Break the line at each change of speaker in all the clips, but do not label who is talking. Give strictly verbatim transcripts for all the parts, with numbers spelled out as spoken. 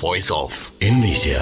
Voice of Indonesia.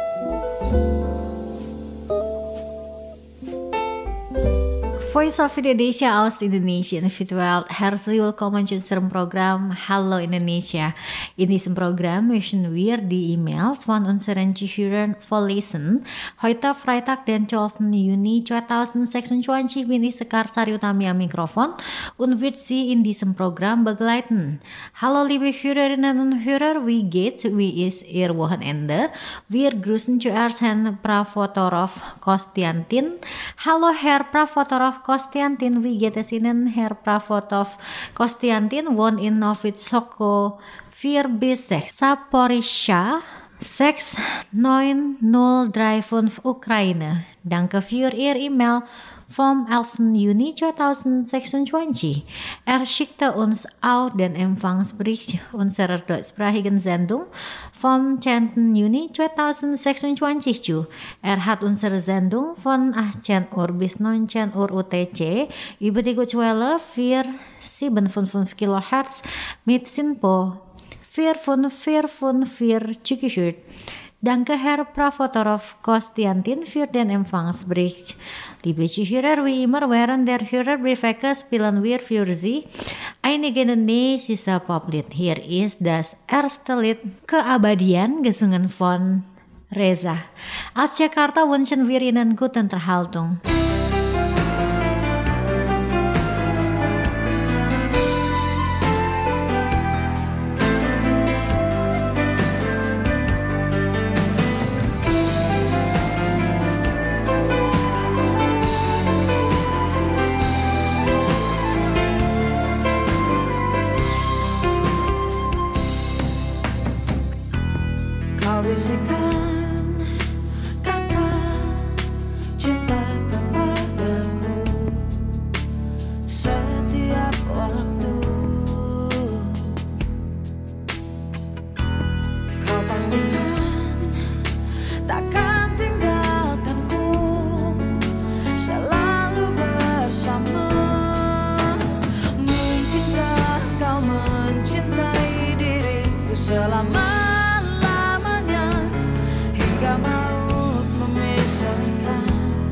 Voice of Indonesia aus Indonesian virtual herzlich willkommen zu unserem Programm Hallo Indonesia. In diesem Programm möchten wir die E-Mails von unseren Zuhörern vorlesen. Heute Freitag, den zwölften Juni zweitausendsechsundzwanzig bin ich Sekar Sari Utami am Mikrofon und wird Sie in diesem Programm begleiten. Hallo liebe Hörerinnen und Hörer, wie geht's? Wie ist Ihr Wochenende? Wir grüßen zuerst Herrn Pravotorov Kostiantin. Hallo Herr Pravotorov Kostiantin, wie geht es Ihnen, Herr Pravotov Kostiantin, wohnt in Novitsoko vier bis sechs, Zaporizhzhia sechs neun null drei fünf Ukraine. Danke für Ihr E-Mail vom elften Juni zweitausendsechsundzwanzig. Er schickte uns auch den Empfangsbericht unserer deutschsprachigen Sendung vom zehnten Juni zweitausendsechsundzwanzig zu. Er hat unsere Sendung von achtzehn Uhr bis neunzehn Uhr U T C über die Kurzwelle vierhundertfünfundfünfzig Kilohertz mit SINPO vier fünf vier fünf vier zugehört. Danke Herr Pravotorov Kostiantin für den Empfangsbericht. Liebe Zuhörer, wie immer während der Hörerbriefwecke spielen wir für Sie einige indonesische Poplied. Hier ist das erste Lied Keabadian, gesungen von Reza. Aus Jakarta wünschen wir Ihnen gute Unterhaltung.
Bisikan kata cinta kepadaku setiap waktu. Kau pastikan takkan tinggalkanku, selalu bersama. Mungkinkah kau mencintai diriku selama maut memisahkan?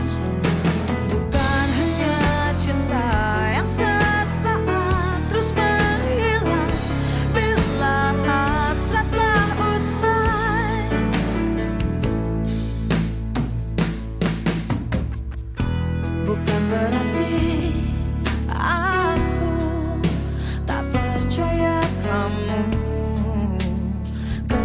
Bukan hanya cinta yang sesaat terus menghilang bila hasrat telah usai. Bukan berarti aku tak percaya kamu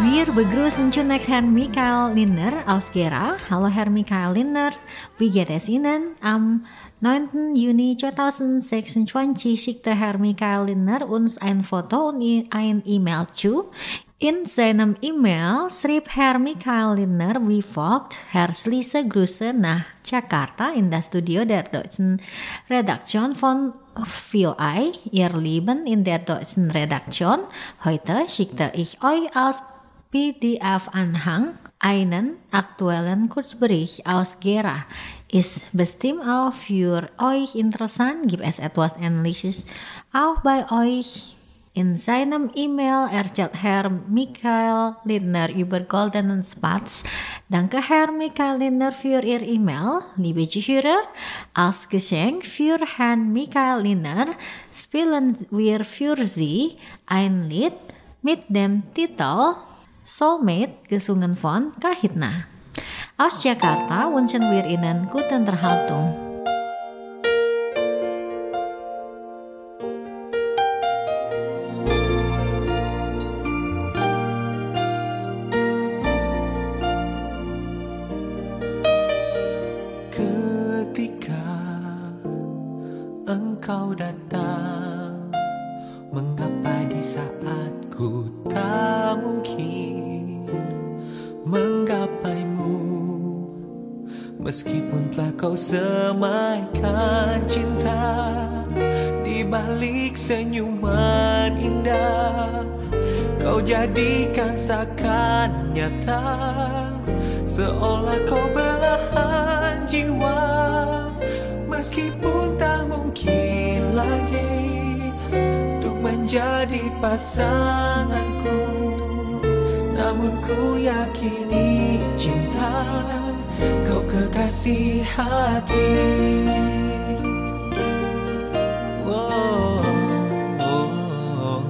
Wir begrüßen zunächst Herrn Michael Lindner aus Gera. Hallo Herr Michael Lindner, wie geht es Ihnen? Am neunten Juni zweitausendsechsundzwanzig schickte Herr Michael Lindner uns ein Foto und ein E-Mail zu. In seinem E-Mail schrieb Herr Michael Lindner wie folgt: Herzliche Grüße nach Jakarta in das Studio der deutschen Redaktion von V O I. Ihr Lieben in der deutschen Redaktion, heute schickte ich euch als P D F-Anhang einen aktuellen Kurzbericht aus Gera. Ist bestimmt auch für euch interessant, gibt es etwas Ähnliches auch bei euch. In seinem E-Mail erzählt Herr Michael Lindner über goldenen Spatz. Danke Herr Michael Lindner für Ihr E-Mail, liebe Zuhörer. Als Geschenk für Herrn Michael Lindner spielen wir für Sie ein Lied mit dem Titel Soulmate, gesungen von Kahitna. Aus Jakarta wünschen wir Ihnen gute Unterhaltung.
Ketika engkau datang, mengapa di saat ku tak mungkin menggapaimu, meskipun telah kau semaikan cinta di balik senyuman indah, kau jadikan seakan nyata, seolah kau belahan jiwa, meskipun tak mungkin lagi untuk menjadi pasanganku, namun ku yakini cinta kau kekasih hati. Oh, oh, oh.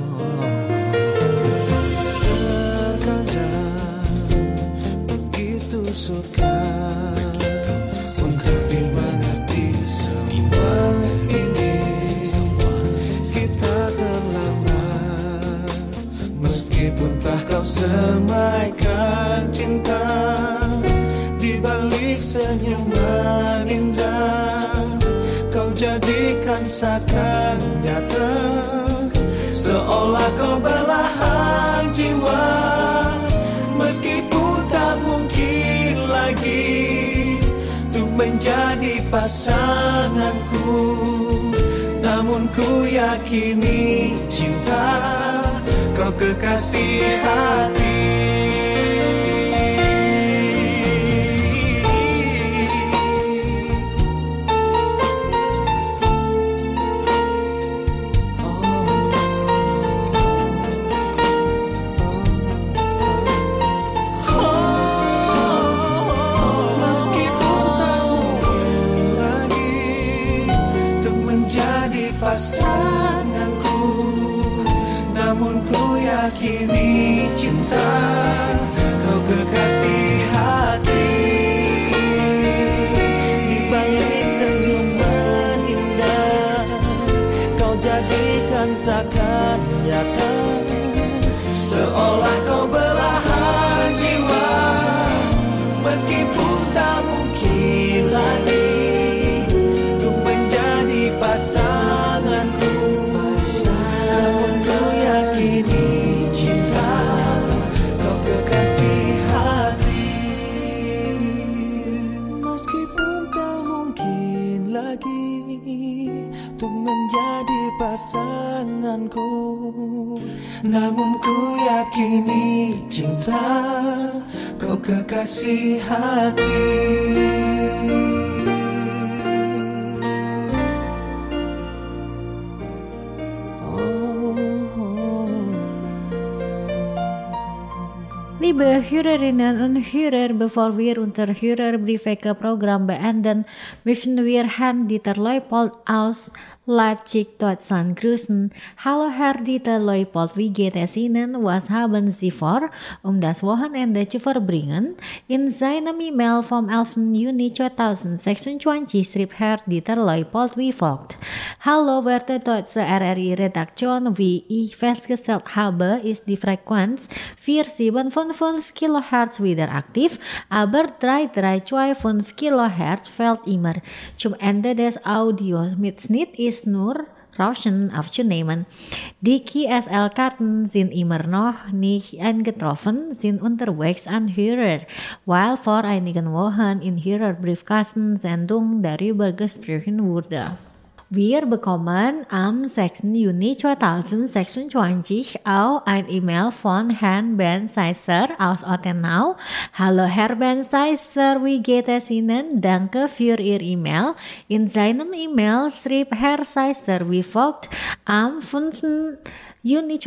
Terkadang begitu suka untuk dimengerti semua ini, kita terlambat, meskipun telah kau semaikan cinta di balik senyuman indah, kau jadikan seakan nyata, seolah kau belahan jiwa, meskipun tak mungkin lagi untuk menjadi pasanganku, namun ku yakini cinta kau kekasih hati. Pasanganku, namun ku yakini cinta kau kekasih hati. Di balik senyuman indah, kau jadikan seakan nyata, seolah kau belahan jiwa, meskipun tak mungkin lagi untuk menjadi pasanganku, namun ku yakini cinta kau kekasih hati. Meskipun tak mungkin lagi untuk menjadi pasanganku, namun ku yakini cinta kau kekasih hati.
Liebe Hörerinnen und Hörer, bevor wir unser Hörerbriefwechselprogramm beenden, möchten wir Herrn Dieter Leupold aus Leipzig, Deutschland grüßen. Hallo Herr Dieter Leupold, wie geht es Ihnen? Was haben Sie vor, um das Wochenende zu verbringen? In seinem E-Mail vom elften Juni zweitausendsechsundzwanzig schrieb Herr Dieter Leupold wie folgt. Hallo werte deutsche R R I-Redaktion, wie ich festgestellt habe, ist die Frequenz vierhundertsiebenundfünfzig Kilohertz wieder aktiv, aber dreihundertfünfunddreißig Kilohertz fällt immer. Zum Ende des Audiomitschnitts ist nur Rauschen aufzunehmen. Die K S L-Karten sind immer noch nicht eingetroffen, sind unterwegs an Hörer, weil vor einigen Wochen in Hörerbriefkasten-Sendung darüber gesprochen wurde. Wir bekommen am sechsten Juni zweitausendsechsundzwanzig auch ein E-Mail von Herrn Bernd Seisser aus Ottenau. Hallo Herr Bernd Seisser, wie geht es Ihnen? Danke für Ihr E-Mail. In seinem E-Mail schrieb Herr Seisser wie folgt. Am fünften Juni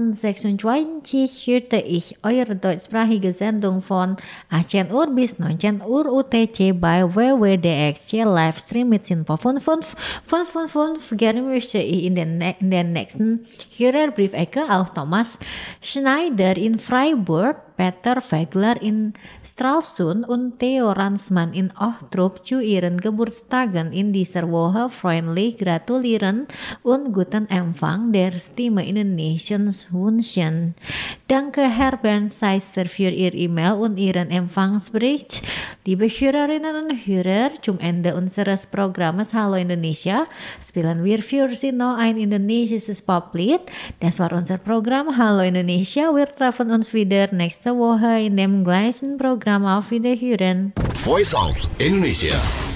zweitausendsechsundzwanzig hörte ich eure deutschsprachige Sendung von achtzehn Uhr bis neunzehn Uhr U T C bei W W D X C Livestream mit Info fünf fünf fünf fünf fünf. Gerne möchte ich in den, in der nächsten Hörerbriefecke auch Thomas Schneider in Freiburg, Peter Fegler in Stralsund und Theo Ransmann in Ochtrup zu ihren Geburtstagen in dieser Woche freundlich gratulieren und guten Empfang der Stimme Indonesiens wünschen. Danke Herr Bernd Seisser für Ihr E-Mail und Ihren Empfangsbericht. Liebe Hörerinnen und Hörer, zum Ende unseres Programmes Hallo Indonesia spielen wir für Sie noch ein indonesisches Poplied. Das war unser Programm Hallo Indonesia. Wir treffen uns wieder nächste Woche in dem gleichen Programm. Auf Wiederhören.
Voice of Indonesia.